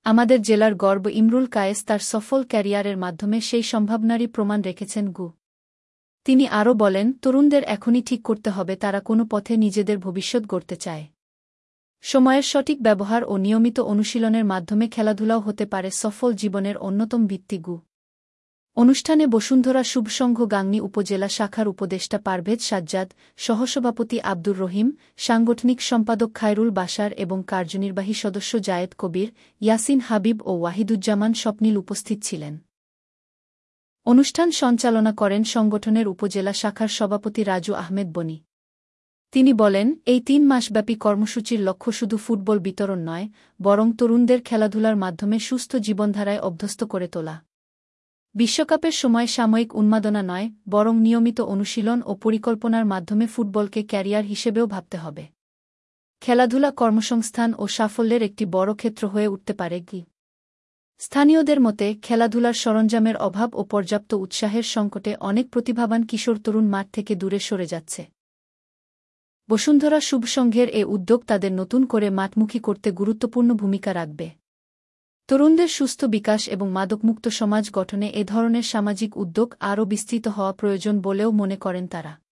আমাদের জেলার গর্ব ইমরুল কায়েস তার সফল ক্যারিয়ারের মাধ্যমে সেই সম্ভাবনারই প্রমাণ রেখেছেন। তিনি আরও বলেন, তরুণদের এখনই ঠিক করতে হবে তারা কোনো পথে নিজেদের ভবিষ্যৎ গড়তে চায়। সময়ের সঠিক ব্যবহার ও নিয়মিত অনুশীলনের মাধ্যমে খেলাধুলাও হতে পারে সফল জীবনের অন্যতম ভিত্তি। অনুষ্ঠানে বসুন্ধরা শুভসংঘ গাংনী উপজেলা শাখার উপদেষ্টা পারভেজ সাজ্জাদ, সহসভাপতি আব্দুর রহিম, সাংগঠনিক সম্পাদক খায়রুল বাশার এবং কার্যনির্বাহী সদস্য জায়েদ কবির, ইয়াসিন হাবিব ও ওয়াহিদুজ্জামান স্বপ্নিল উপস্থিত ছিলেন। অনুষ্ঠান সঞ্চালনা করেন সংগঠনের উপজেলা শাখার সভাপতি রাজু আহমেদ বনি। তিনি বলেন, এই ৩ মাসব্যাপী কর্মসূচির লক্ষ্য শুধু ফুটবল বিতরণ নয়, বরং তরুণদের খেলাধুলার মাধ্যমে সুস্থ জীবনধারায় অভ্যস্ত করে তোলা। বিশ্বকাপের সময় সাময়িক উন্মাদনা নয়, বরং নিয়মিত অনুশীলন ও পরিকল্পনার মাধ্যমে ফুটবলকে ক্যারিয়ার হিসেবেও ভাবতে হবে। খেলাধুলা কর্মসংস্থান ও সাফল্যের একটি বড় ক্ষেত্র হয়ে উঠতে পারে। স্থানীয়দের মতে, খেলাধুলার সরঞ্জামের অভাব ও পর্যাপ্ত উৎসাহের সংকটে অনেক প্রতিভাবান কিশোর তরুণ মাঠ থেকে দূরে সরে যাচ্ছে। বসুন্ধরা শুভসংঘের এ উদ্যোগ তাদের নতুন করে মাঠমুখী করতে গুরুত্বপূর্ণ ভূমিকা রাখবে। তরুণদের সুস্থ বিকাশ এবং মাদকমুক্ত সমাজ গঠনে এ ধরনের সামাজিক উদ্যোগ আরও বিস্তৃত হওয়া প্রয়োজন বলেও মনে করেন তারা।